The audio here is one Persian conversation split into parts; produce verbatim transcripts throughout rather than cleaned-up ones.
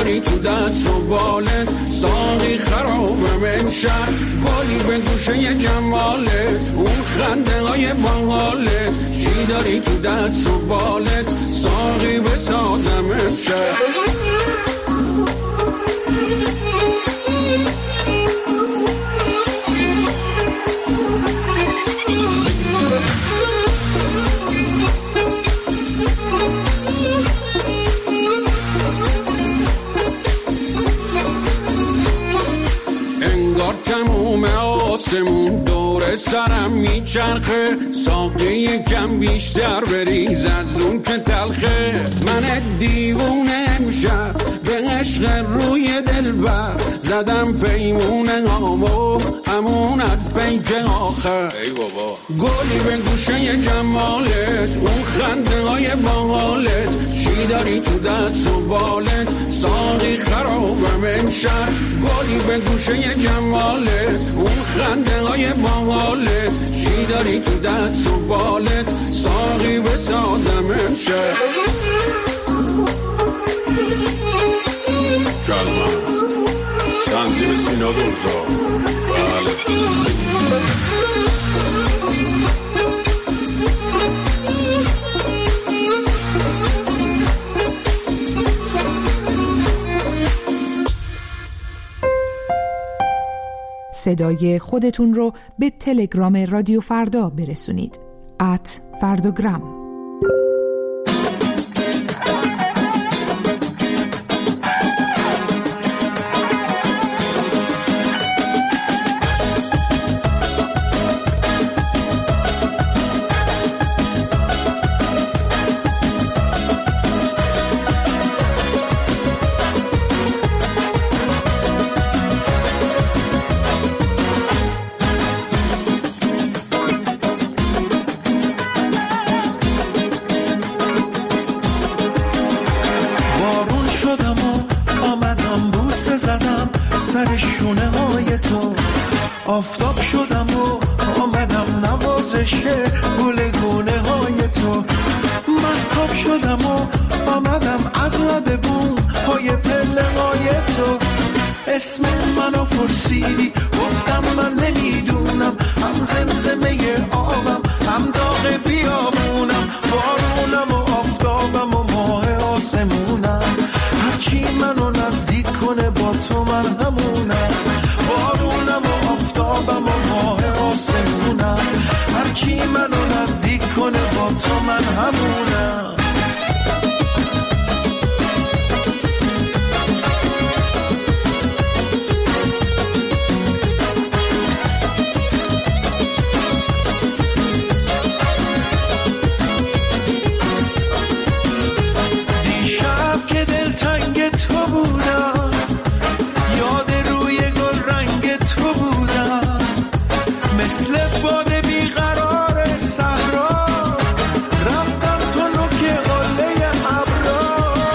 داری تو دست و بالت، ساقی خرابم امشب، گلی به گوشه جمالت، اون خنده های باحالت، چی داری تو دست و بالت، ساقی بسازم امشب. تموم آسمون دور سرم میچرخه، ساقی یکم بیشتر بریز از اون که تلخه، من دیوونه امشب به عشق روی دلبر، زدم پیمونه هامو همون از پیک آخر، ای بابا گلی به گوشه جمالت، اون خنده های باحالت، چی داری تو دست و بالت، ساقی خرابم امشب، گلی به گوشه جمالت، اون خنده های باحالت، چی داری تو دست و بالت، ساقی بسازم امشب. جلمست تنظیم سینا دوزا. بله صدای خودتون رو به تلگرام رادیو فردا برسونید. ات فردوگرام. آفتاب شدم و آمدم نوازش گلگونه های تو، محتاب شدم و آمدم از لب بوم های پله های تو، اسم منو پرسیدی گفتم من نمیدونم، هم زمزمه آبم هم داغ بیابونم، بارونم و آفتابم و ماه آسمونم، هرچی منو نزدیک کنه با تو من همونم، بارونم و آفتابم و ماه آسمونم، هرچی منو نزدیک کنه با تو من همونم. دیشب که دلتنگ تو بودم، یاد روی گل رنگ تو بودم، مثل باد بیقرار صحرا رفتم تو نوک قله ابرا،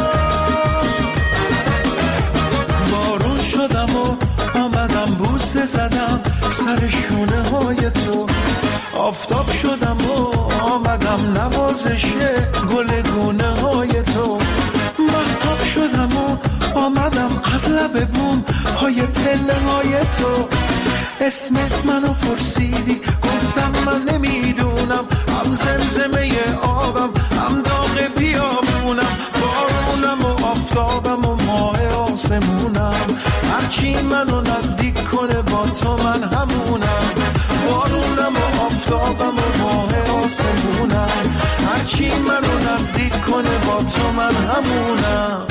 بارون شدم و آمدم بوسه زدم سر شونه های تو، آفتاب شدم و آمدم نوازش گلگونه های تو، محتاب شدم و آمدم از لب بوم های پله های تو، اسمت منو پرسیدی گفتم من نمیدونم، هم زمزمه آبم هم داغ بیابونم، بارونم و آفتابم و ماه آسمونم، هرچی منو نزدیک کنه با تو من همونم، بارونم و آفتابم و ماه آسمونم، هرچی منو نزدیک کنه با تو من همونم.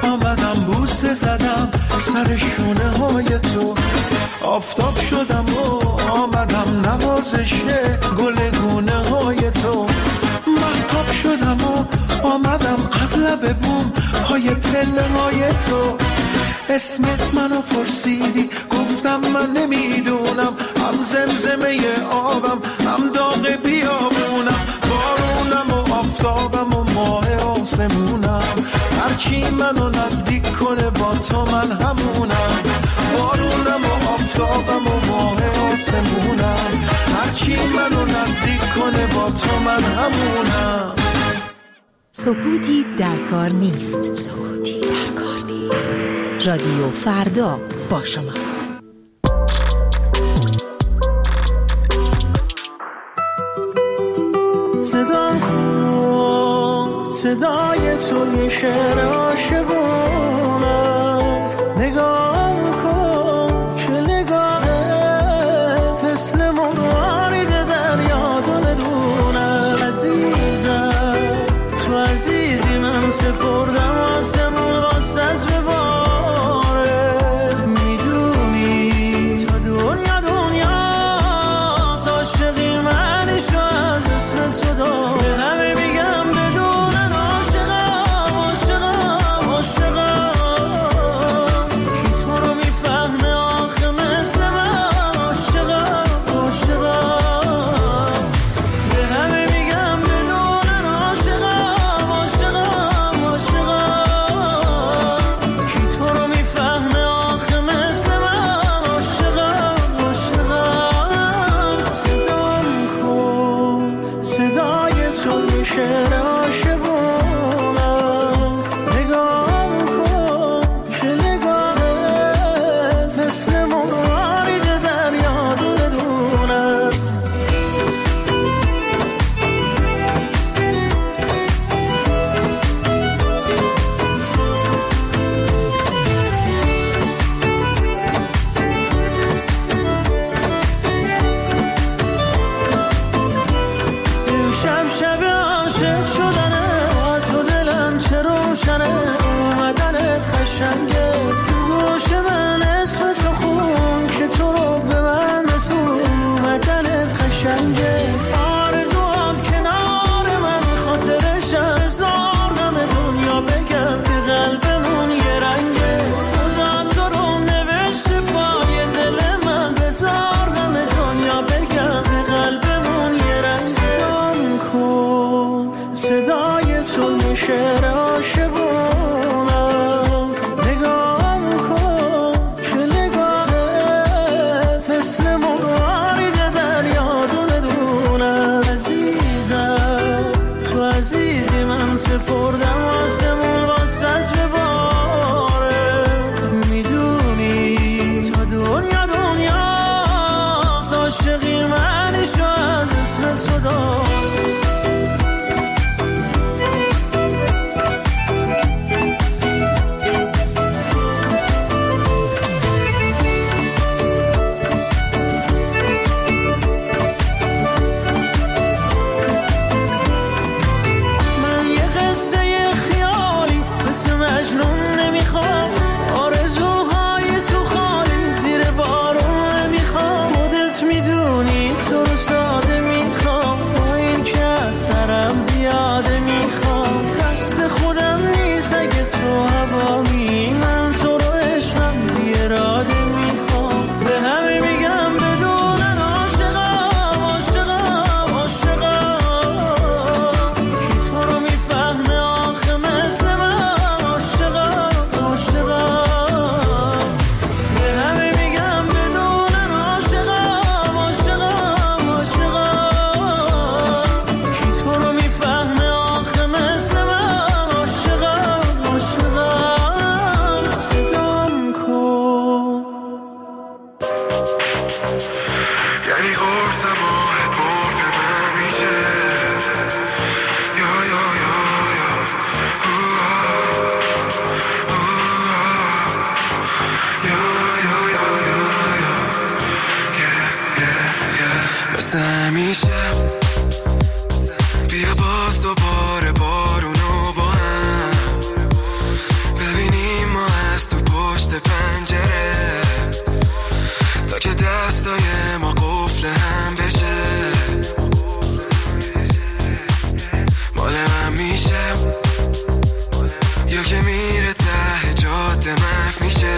آمدم بوسه زدم سر شونه های تو، آفتاب شدم و آمدم نوازش گل گونه های تو، مهتاب شدم و آمدم از لب بوم های پله های تو، اسمت منو پرسیدی گفتم من نمیدونم، هم زمزمه آبم هم داغ بیابونم، بارونم و آفتابم و ماه آسمونم، هرچی منو نزدیک کنه با تو من همونم، بارونم و آفتابم و ماه آسمونم، هرچی منو نزدیک کنه با تو من همونم. سکوتی در کار نیست. سکوتی در کار نیست. رادیو فردا با شماست. صدام کن صدای تو یه شعر عاشقون است، نگاه کن که نگاهت مثل مرارید دریا دونه عزیزم، تو عزیزی من سپردم آسمون راست بباره، میدونی تا دنیا دنیاست، عاشقی منشو از اسم تو داره، همه میگم بدونن عاشقم عاشقم عاشقم، کی تو رو میفهمه آخه مثل من، عاشقم عاشقم، به همه میگم بدونن عاشقم عاشقم عاشقم، کی تو رو میفهمه آخه مثل من، عاشقم عاشقم. صدام کن صدای تو یه شعر عاشقون است، نگاه کن که نگاهت مثل مرارید دریا دونه دونه است. امشب شب عاشق شدنه، تو دلم چه روشنه، اومدنت قشنگه، تو گوش من اسم تو خون که تو رو به من رسون، اومدنت قشنگه، آرزوات کنار من خاطرش هزار غم دنیا بگم که قلبمون یه رنگه، خدا تو رو نوشته پای دل من، بزار غم دنیا بگم که قلبمون یه رنگه. صدام کن صدای تو یه شعر عاشقون است، نگاه محو میشه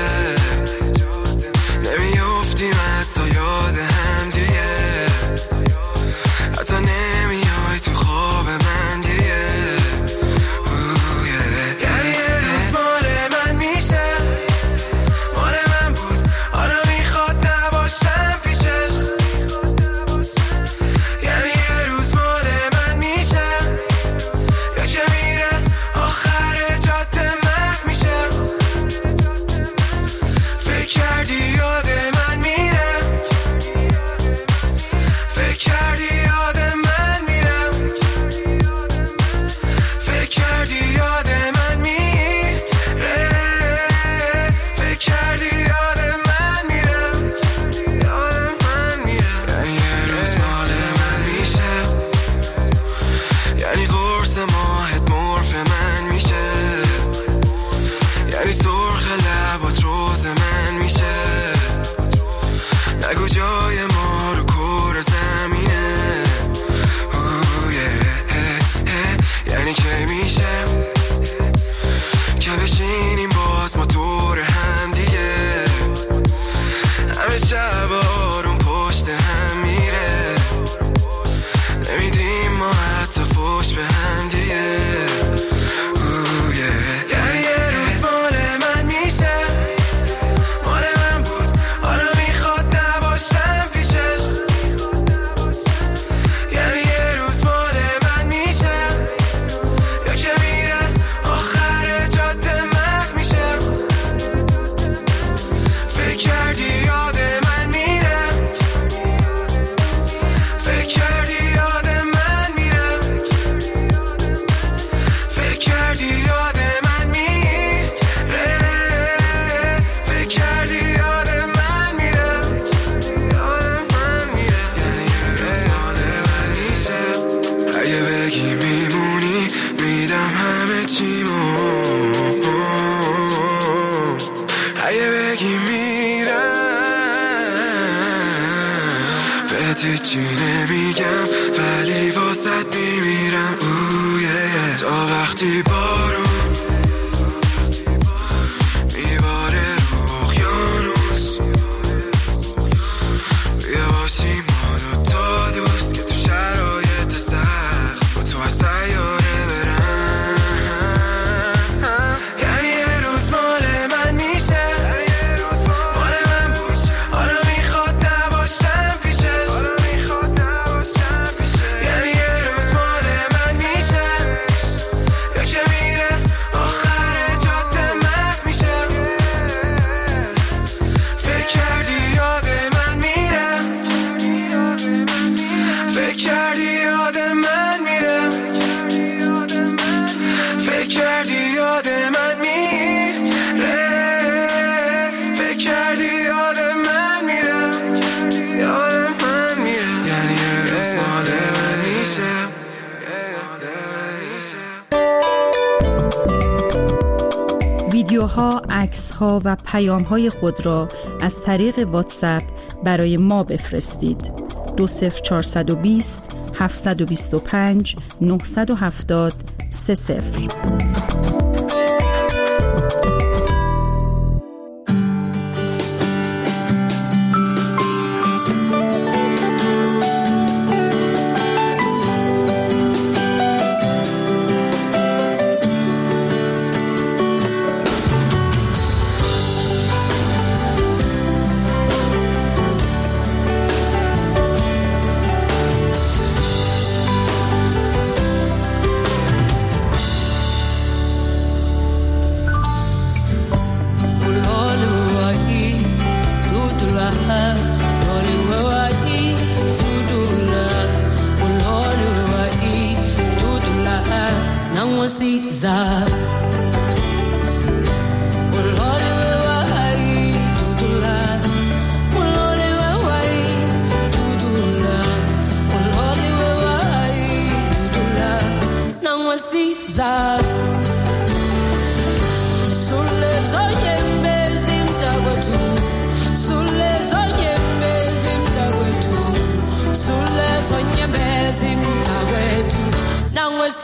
نمیافتیم حتی یاد هم دیگه حتی نمیای تو خواب من دیگه یعنی یه روز مال من میشه مال من بود حالا میخواد نباشم پیشش یعنی یه روز مال من میشه یا که میره آخر جاده محو میشه فکر کردی یاد من میره فکر کردی یاد من میره فکر کردی یاد من میره فکر کردی یاد من میره یاد من میره یعنی یه روز مال من میشه یعنی قرص ماهت مرف من میشه یعنی سرخ لبات روز من میشه نگو جای ما رو کور زمینه یعنی که میشه که بشینیم باز ما دور هم دیگه همه شب آروم پشت هم میره نمیدیم ما حتی فوش به هم دیگه یعنی یه روز مال من میشه مال من بود حالا میخواد نباشم پیشش یعنی یه روز مال من میشه یا که میره آخر جاده محو میشه فکر کردی یاد من میره فکر کردی یاد من میره فکر کردی یاد من میره فکر کردی یاد من میره یاد من میره یعنی یه روز مال من میشه اگه بگی میمونی میدم همه چیمو اگه بگی میرم بهت هیچی نمیگم ولی واسد میمیرم تا وقتی بارون میباره رو اقیانوس بیا باشیم ما دوتا دوست که تو شرایط سخت با تو از سیاره برم یعنی یه روز مال من میشه مال من بود حالا میخواد نباشم پیشش یعنی یه روز مال من میشه یا که میره آخر جاده محو میشه فکر کردی یاد من میره فکر کردی یاد من میره فکر کردی یاد من میره فکر کردی یاد من میره یاد من میره یعنی یه روز مال من میشه ویدیوها، عکس‌ها و پیام‌های خود را از طریق واتساپ برای ما بفرستید. دو صفر چهارصد و بیست هفتصد و بیست و پنج نهصد و هفتاد سه صفر.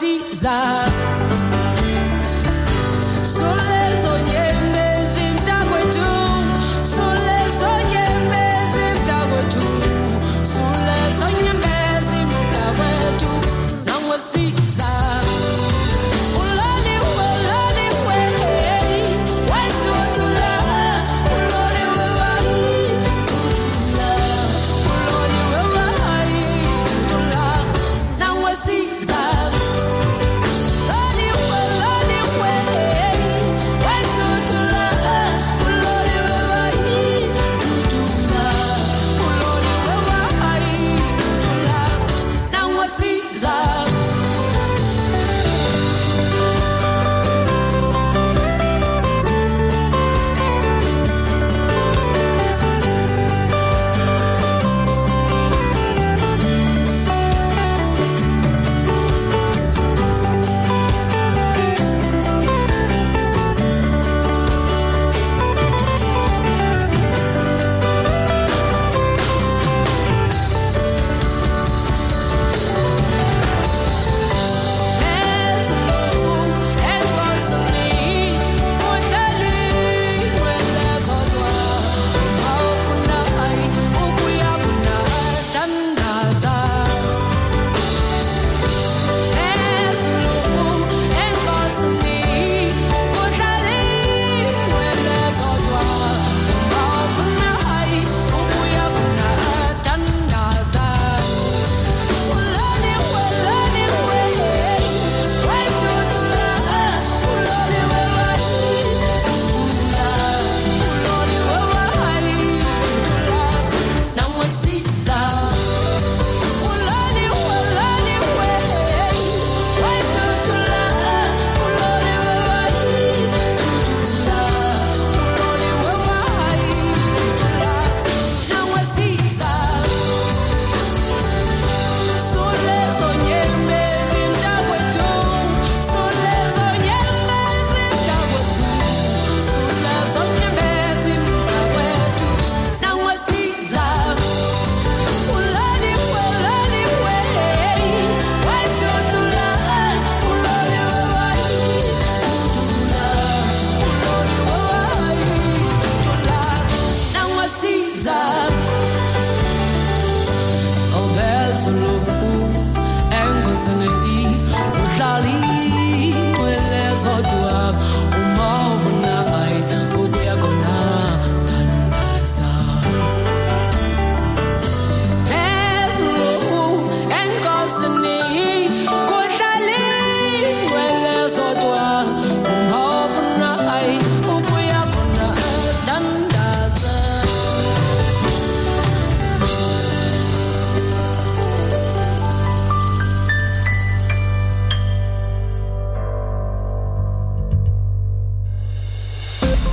Caesar. Sole sogni e mesi in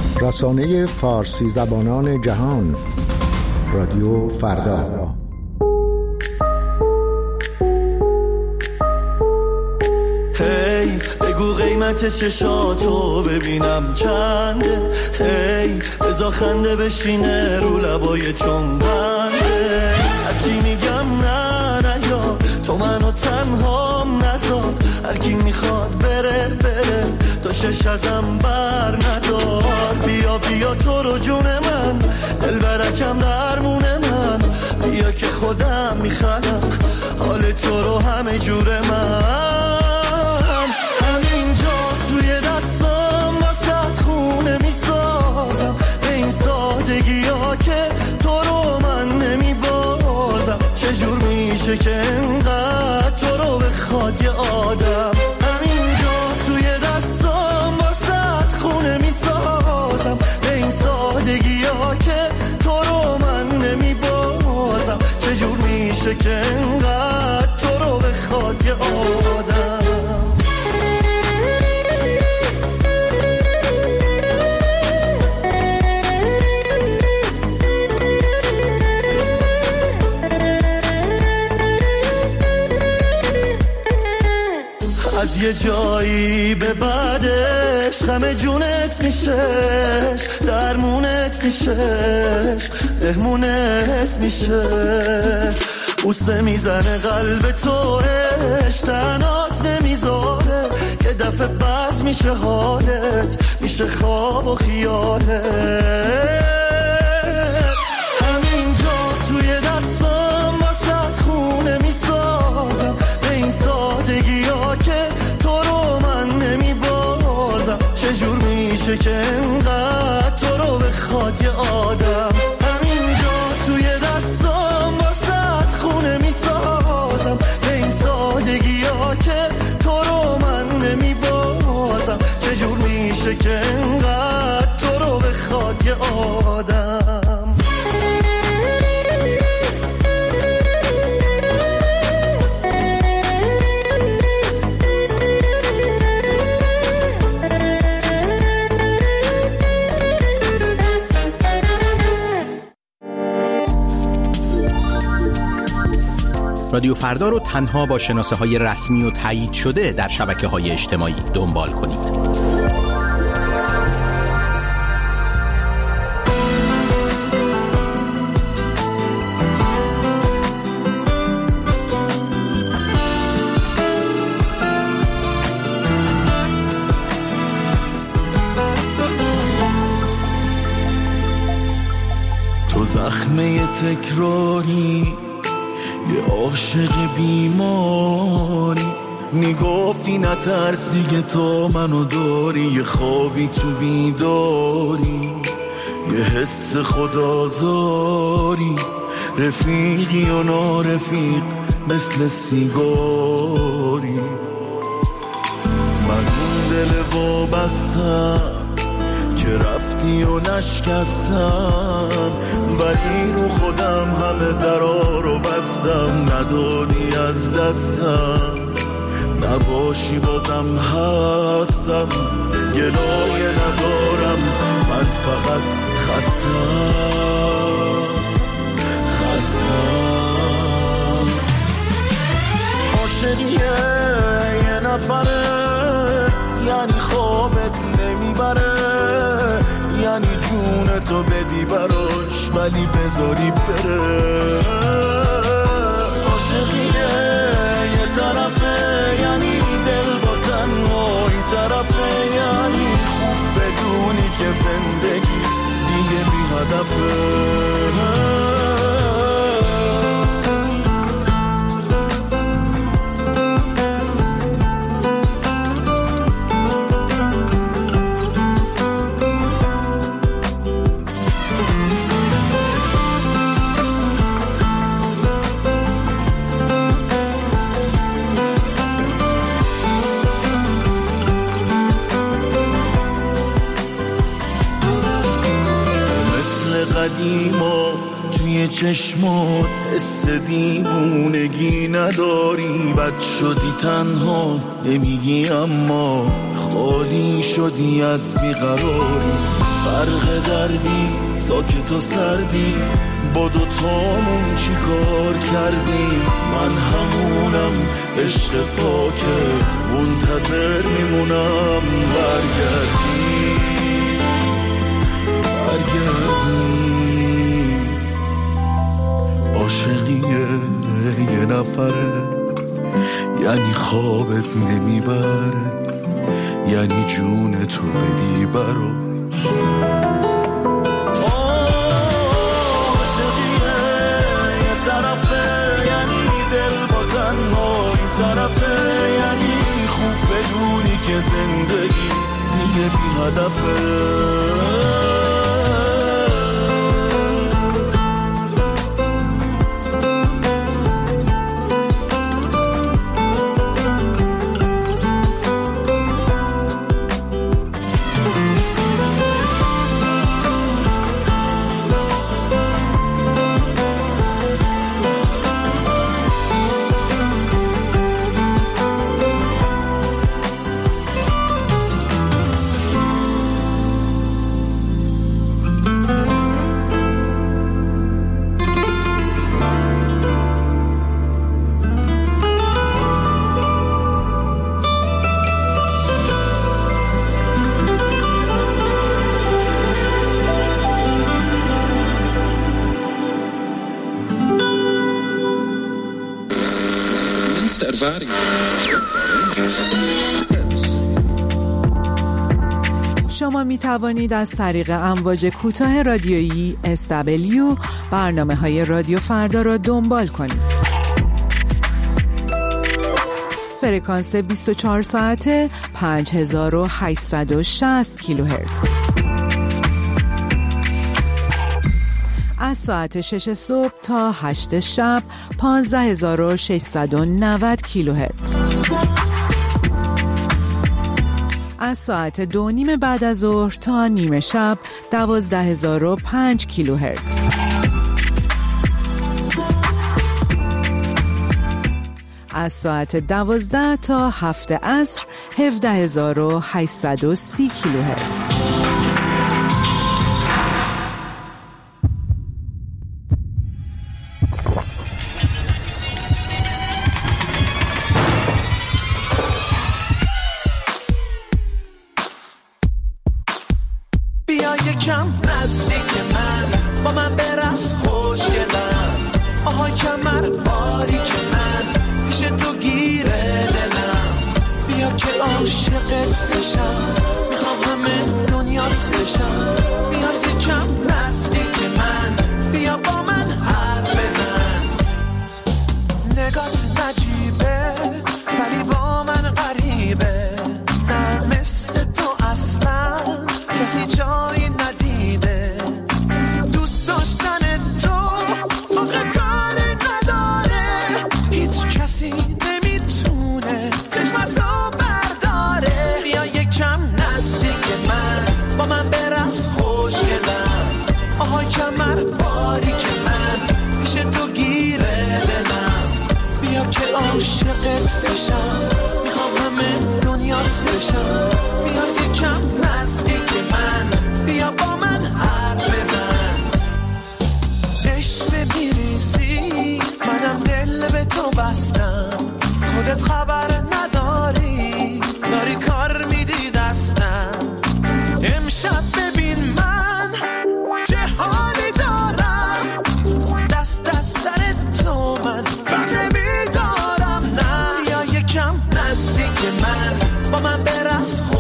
رسانه فارسی زبانان جهان، رادیو فردا. هی بگو قیمت چشاتو ببینم چنده، هی بزا خنده بشینه رو لبای چنبنده. هرچی میگم نه نه یا تو منو تنها نذار، هرکی میخواد بره بره تو شش ازم بر ندار. بیا بیا تو رو جون من، دل برکم درمون من، بیا که خودم میخوام حال تو رو همه جور من. همینجا توی دستم واسه خونه میسازم، به این سادگی ها که تو رو من نمیبازم. چجور میشه که انقدر تو رو بخواد یه آدم. همینجا توی دستم واسه خونه میسازم، به این سادگی ها که تو رو من نمیبازم. چجور میشه که انقدر تو رو بخواد یه آدم. از یه جایی به بعدش غم جونت میشش، درمونت میشش، مهمونت میشه. بوسه میزنه قلب توش، تنات نمیذاره، یه دفعه بد میشه حالت، میشه خواب و خیالت. همینجا توی دستم واسه خونه میسازم، به این سادگی ها که تو رو من نمیبازم. چجور میشه که انقدر تو رو بخواد یه آدم. همینجا توی دستم واسه خونه میسازم، به این سادگی ها که تو رو من نمیبازم. چجور میشه که انقدر تو رو بخواد یه آدم. رادیو فردا رو تنها با شناسه های رسمی و تایید شده در شبکه های اجتماعی دنبال کنید. تو زخمه تکراری، یه عاشق بیماری، میگفتی نترس دیگه تو منو داری. یه خوابی تو بیداری، یه حس خدازاری، رفیقی و نارفیق مثل سیگاری. من اون دل وابستم که رفتی و نشکستم، ولی رو خودم همه درا رو بستم. ندادی از دستم، نباشی بازم هستم. گلایه ندارم، من فقط خستم خستم. عاشقیه یه نفره، یعنی خوابت نمیبره، یعنی جون تو بدی براش ولی بذاری بره. عاشقیه یه طرفه، یعنی دل با تنهایی طرفه، یعنی خوب بدونی که زندگیت دیگه بی هدفه. قدیما توی چشمات حس دیوونگی نداری. بد شدی تنها نمیگی اما خالی شدی از بیقراری. غرق دردی ساکت و سردی، با دوتامون چی کار کردی؟ من همونم عشق پاکت، منتظر میمونم برگردی برگردی. عاشقیه یه نفره، یعنی خوابت نمیبره، یعنی جون تو بدی براش. عاشقیه یه طرفه، یعنی دل با تنهایی طرفه، یعنی خوب بدونی که زندگی دیگه بی هدفه. شما می توانید از طریق امواج کوتاه رادیویی اس دبلیو برنامه های رادیو فردا را دنبال کنید. فرکانس بیست و چهار ساعته پنج هزار و هشتصد و شصت کیلوهرتز. از ساعت شش صبح تا هشت شب پانزده هزار و ششصد و نود کیلوهرتز. از ساعت دو نیم بعد از ظهر تا نیمه شب دوازده هزار و پنج کیلوهرتز. از ساعت دوازده تا هفت عصر هفده هزار و هشتصد و سی کیلوهرتز. یکم نزدیک من، با من برقص خوشگلم، آهای کمر باریک من، پیش تو گیره دلم، بیا که عاشقت بشم، میخوام همه دنیات بشم. بیا یکم نزدیک من، بیا با من حرف بزن، نگات نجیبه ولی با من غریبه، نه مثل تو اصلا کسی جایی ندیده، دوست داشتن تو آخه کاری نداره، هیچ کسی نمیتونه چشم از تو برداره. بیا یکم نزدیک من، با من برقص خوشگلم، آهای کمر باریک من، پیش تو گیره دلم، بیا که عاشقت بشم، میخوام همه دنیات بشم. بیا یکم نزدیک من، بیا با من حرف بزن، عشق میریزی منم دل به تو بستم، خودت خبر نداری داری کار میدی دستم. امشب ببین من چه حالی دارم، دست از سر تو من بر نمیدارم. نه بیا یکم نزدیک من، با من برقص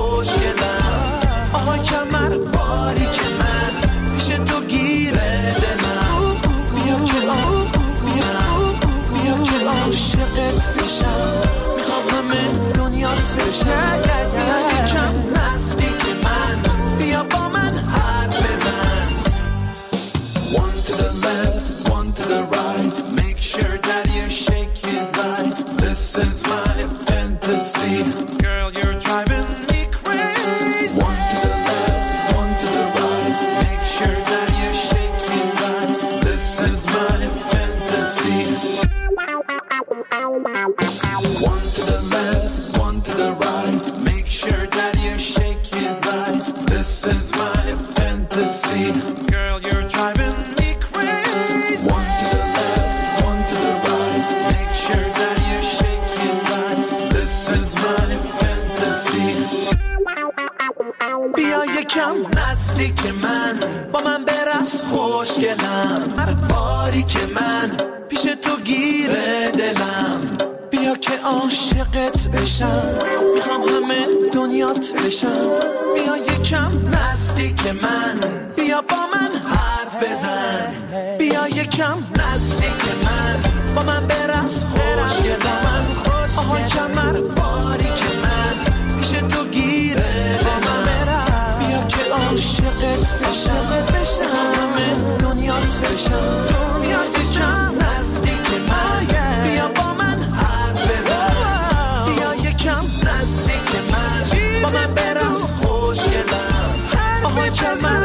fantasy. Girl, you're driving me crazy. One to the left, one to the right. Make sure that you shake it right. This is my fantasy. بیا یکم نزدیک من، با من برقص خوشگلم. هر باری که من پیش تو گیره دلم، بیا که عاشقت بشم. میخوام همه دنیات بشم. بیا یکم نزدیک من، بیا با من حرف بزن. بیا یکم نزدیک من، با من برقص خوشگلم. آها کمر باری که من پیش تو گیره دلم، بیا که عاشقت بشم. همه دنیات بشم. بیا یکم نزدیک من، بیا با من حرف بزن. بیا یکم نزدیک من، با من برقص خوشگلم. آها کمر